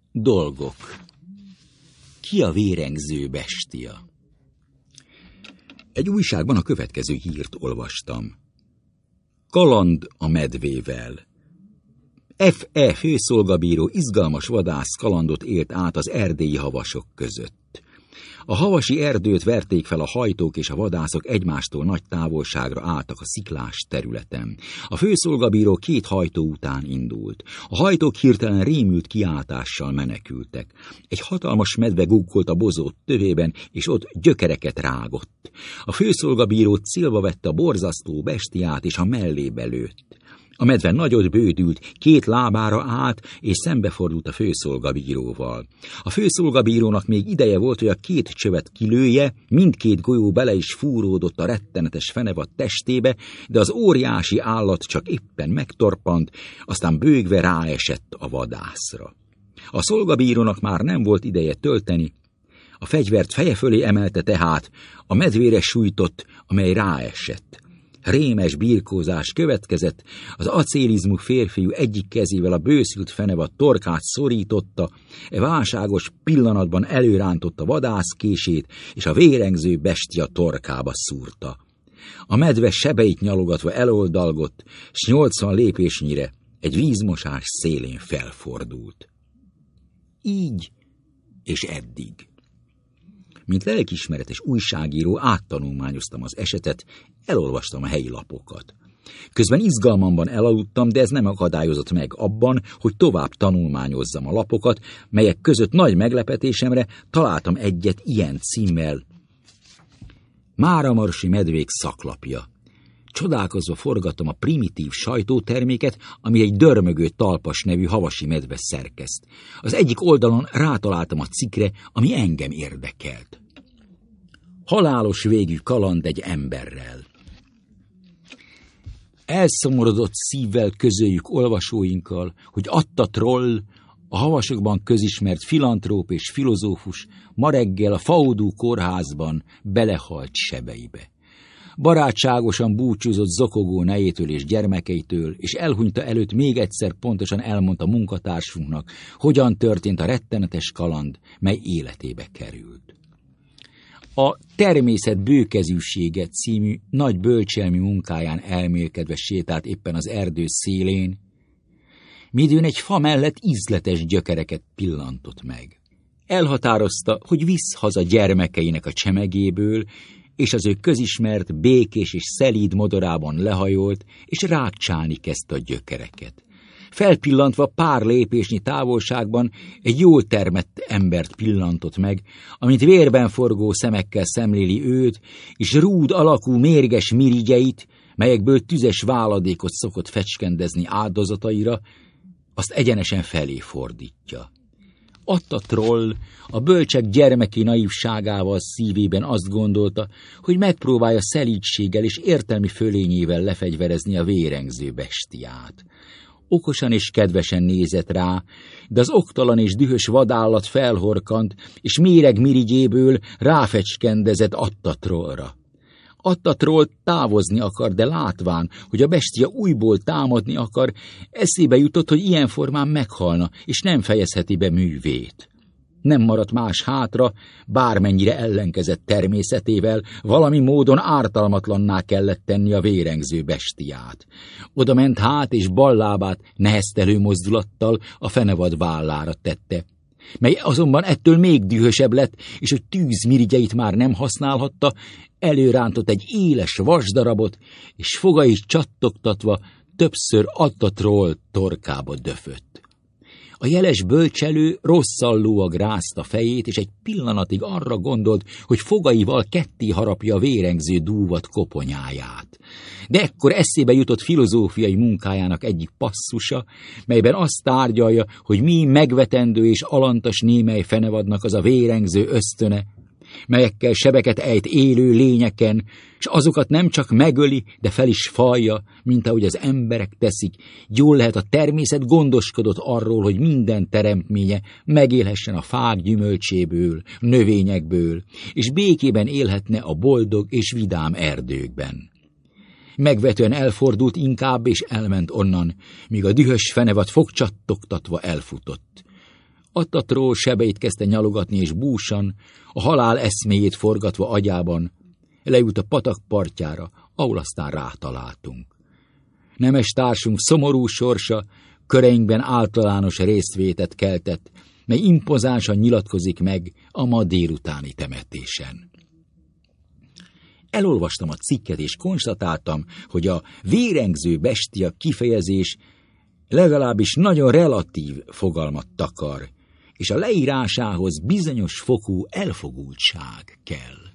Dolgok. Ki a vérengző bestia? Egy újságban a következő hírt olvastam. Kaland a medvével. F.E. főszolgabíró izgalmas vadász kalandot élt át az erdélyi havasok között. A havasi erdőt verték fel a hajtók, és a vadászok egymástól nagy távolságra álltak a sziklás területen. A főszolgabíró 2 hajtó után indult. A hajtók hirtelen rémült kiáltással menekültek. Egy hatalmas medve guggolt a bozót tövében, és ott gyökereket rágott. A főszolgabíró célba vette a borzasztó bestiát, és a mellébe lőtt. A medve nagyot bődült, 2 lábára állt, és szembefordult a főszolgabíróval. A főszolgabírónak még ideje volt, hogy a 2 csövet kilője, mindkét golyó bele is fúródott a rettenetes fenevad testébe, de az óriási állat csak éppen megtorpant, aztán bőgve ráesett a vadászra. A szolgabírónak már nem volt ideje tölteni, a fegyvert feje fölé emelte tehát, a medvére sújtott, amely ráesett. Rémes birkózás következett, az acélizmú férfiú egyik kezével a bőszült fenevad torkát szorította, válságos pillanatban előrántotta vadászkését, és a vérengző bestia torkába szúrta. A medve sebeit nyalogatva eloldalgott, s 80 lépésnyire egy vízmosás szélén felfordult. Így és eddig. Mint lelkiismeretes újságíró áttanulmányoztam az esetet, elolvastam a helyi lapokat. Közben izgalmamban elaludtam, de ez nem akadályozott meg abban, hogy tovább tanulmányozzam a lapokat, melyek között nagy meglepetésemre találtam egyet ilyen címmel: Máramarosi medvék szaklapja. Csodálkozva forgattam a primitív sajtóterméket, ami egy dörmögő talpas nevű havasi medve szerkeszt. Az egyik oldalon rátaláltam a cikkre, ami engem érdekelt. Halálos végű kaland egy emberrel. Elszomorodott szívvel közöljük olvasóinkkal, hogy Atta Troll, a havasokban közismert filantróp és filozófus ma reggel a Faudú kórházban belehalt sebeibe. Barátságosan búcsúzott zokogó nejétől és gyermekeitől, és elhunyta előtt még egyszer pontosan elmondta munkatársunknak, hogyan történt a rettenetes kaland, mely életébe került. A Természet bőkezűsége című nagy bölcselmi munkáján elmélkedve sétált éppen az erdő szélén, midőn egy fa mellett ízletes gyökereket pillantott meg. Elhatározta, hogy visz haza gyermekeinek a csemegéből, és az ő közismert, békés és szelíd modorában lehajolt, és rákcsálni kezdte a gyökereket. Felpillantva pár lépésnyi távolságban egy jól termett embert pillantott meg, amint vérben forgó szemekkel szemléli őt, és rúd alakú mérges mirigyeit, melyekből tüzes váladékot szokott fecskendezni áldozataira, azt egyenesen felé fordítja. Atta Troll a bölcsek gyermeki naívságával szívében azt gondolta, hogy megpróbálja szelídséggel és értelmi fölényével lefegyverezni a vérengző bestiát. Okosan és kedvesen nézett rá, de az oktalan és dühös vadállat felhorkant, és méreg mirigyéből ráfecskendezett Atta Trollra. Atta Troll távozni akar, de látván, hogy a bestia újból támadni akar, eszébe jutott, hogy ilyen formán meghalna, és nem fejezheti be művét. Nem maradt más hátra, bármennyire ellenkezett természetével, valami módon ártalmatlanná kellett tenni a vérengző bestiát. Oda ment hát, és bal lábát neheztelő mozdulattal a fenevad vállára tette, mely azonban ettől még dühösebb lett, és hogy tűzmirigyeit már nem használhatta, előrántott egy éles vasdarabot, és fogait csattogtatva többször Atta Troll torkába döfött. A jeles bölcselő rosszallóag rázta fejét, és egy pillanatig arra gondolt, hogy fogaival ketté harapja a vérengző dúvat koponyáját. De ekkor eszébe jutott filozófiai munkájának egyik passzusa, melyben azt tárgyalja, hogy mi megvetendő és alantas némely fenevadnak az a vérengző ösztöne, melyekkel sebeket ejt élő lényeken, és azokat nem csak megöli, de fel is falja, mint ahogy az emberek teszik. Jól lehet, a természet gondoskodott arról, hogy minden teremtménye megélhessen a fák gyümölcséből, növényekből, és békében élhetne a boldog és vidám erdőkben. Megvetően elfordult inkább, és elment onnan, míg a dühös fenevad fogcsattogtatva elfutott. Attatról sebeit kezdte nyalogatni, és búsan, a halál eszméjét forgatva agyában, lejut a patak partjára, ahol aztán rátaláltunk. Nemes társunk szomorú sorsa köreinkben általános résztvétet keltett, mely impozánsan nyilatkozik meg a ma délutáni temetésen. Elolvastam a cikket, és konstatáltam, hogy a vérengző bestia kifejezés legalábbis nagyon relatív fogalmat takar, és a leírásához bizonyos fokú elfogultság kell.